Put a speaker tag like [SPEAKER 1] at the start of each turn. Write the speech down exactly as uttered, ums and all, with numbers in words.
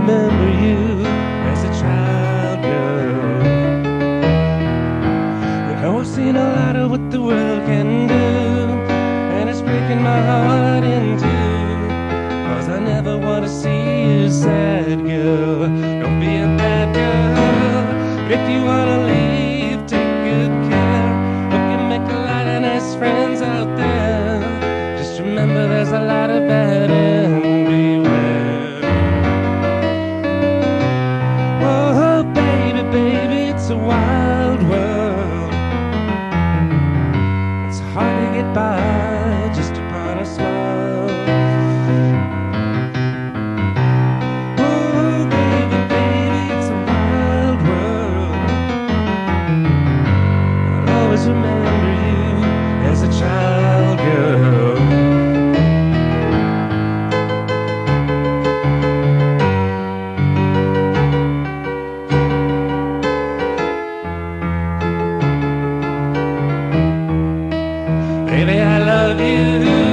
[SPEAKER 1] remember you as a child girl. You know I've seen a lot of what the world can do, and it's breaking my heart in two, 'cause I never want to see you sad, girl. Don't be a bad girl, but if you want to leave, take good care. Hope you make a lot of nice friends out there. Just remember there's a lot of bad and beware. Oh baby, baby, it's a wild world. It's hard to get by just upon a smile. Oh baby, baby, it's a wild world. I'll always remember you as a child girl. Baby, I love you.